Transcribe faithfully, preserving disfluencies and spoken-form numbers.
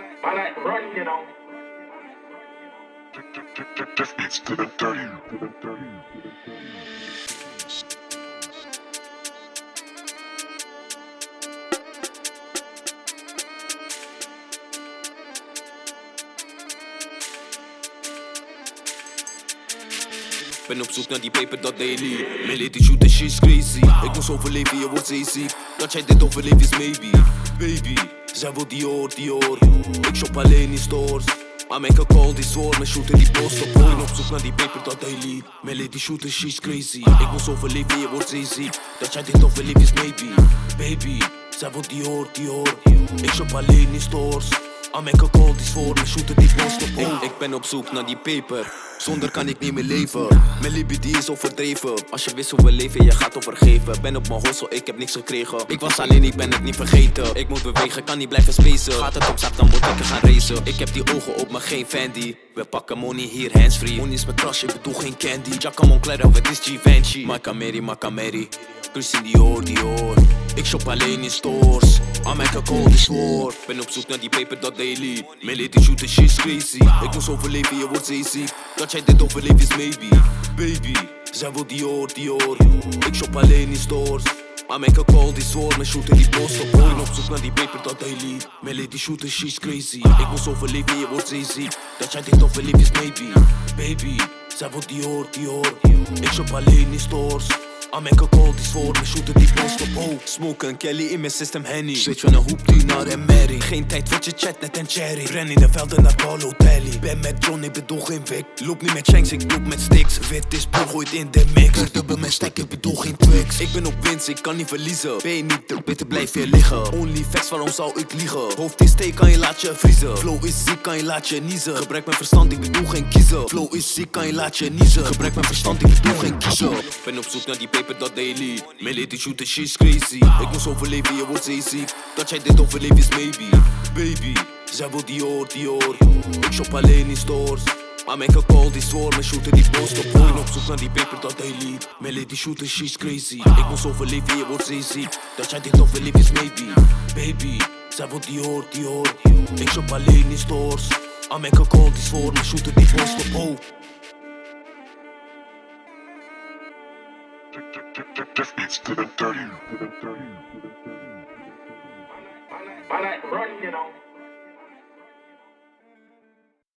I like run, you know. Just beats to the dirty. To the dirty. Ben op zoek naar die paper, dat daily. Mijn lady shoot en shit is crazy. Ik moest overleven, je wordt zeeziek. Dat jij dit overleeft is maybe. Baby, zij wil Dior, Dior. Ik shop alleen in stores. Maar mijn call die zwoord, mijn shooter die post op. Ben op zoek naar die paper, dat daily. Mijn lady shoot en shit is crazy. Ik moest overleven, je wordt zeeziek. Dat jij dit overleeft is maybe. Baby, zij wil Dior, Dior. Ik shop alleen in stores. Aan mijn call die zwoord, mijn shooter die post op. Ik, ik ben op zoek naar die paper. Zonder kan ik niet meer leven. Mijn libido is overdreven. Als je wist hoe we leven, je gaat overgeven. Ben op mijn hossel, ik heb niks gekregen. Ik was alleen, ik ben het niet vergeten. Ik moet bewegen, kan niet blijven spacen. Gaat het op zak, dan moet ik er gaan racen. Ik heb die ogen op me, geen Fendi. We pakken money hier, handsfree. Money is mijn crush, ik bedoel geen candy. Jacka Moncler, of het is Givenchy. Makameri, Makameri. Christian Dior, Dior. Ik shop alleen in stores. Aan mijn call die zwoord. Ben op zoek naar die paper, dat daily. Mijn lady shoot en shit is crazy. Ik moest overleven, je wordt zeeziek. Dat jij dit overleeft is maybe. Baby, zij wil Dior, Dior. Ik shop alleen in stores. Maar mijn call die zwoord, mijn shooter die post op. Ben op zoek naar die paper, dat daily. Mijn lady shoot en shit is crazy. Ik moest overleven, je wordt zeeziek. Dat jij dit overleeft is maybe. Baby, zij wil Dior, Dior. Ik shop alleen in stores. Aan mijn call die zwoord, mijn shooter die post op. Oh, smoken Kelly in mijn system Henny. Switch van een hoep die naar een Mary. Geen tijd voor je chat, net een cherry. Ren in de velden naar Paulo Telly. Ben met John, ik bedoel geen Vic. Loop niet met Shanks, ik loop met sticks. Wit is puur, gooit in de mix. Dubbel mijn stack, ik bedoel geen Twix. Ik ben op winst, ik kan niet verliezen. Ben je niet druk, beter blijf je liggen. Only facts, waarom zou ik liegen? Hoofd is steek, kan je laat je vriezen. Flow is ziek, kan je laat je niezen. Gebruik mijn verstand, ik bedoel geen kiezen. Flow is ziek, kan je laat je niezen. Gebruik mijn verstand, ik bedoel geen kiezen. Ben op zoek naar die paper, dat daily. Mijn lady shoot en shit is crazy. Ik moest overleven, je wordt zeeziek. Dat jij dit overleeft is maybe. Baby, zij wil Dior, Dior. Ik shop alleen in stores. Maar mijn call die zwoord, mijn shooter die post op. Ben op zoek naar die paper, dat daily. Mijn lady shoot en shit is crazy. Ik moest overleven, je wordt zeeziek. Dat jij dit overleeft is maybe. Baby, zij wil Dior, Dior. Ik shop alleen in stores. Aan mijn call die zwoord, mijn shooter die post op. Oh. Just beats to the dirty. I like run, you know.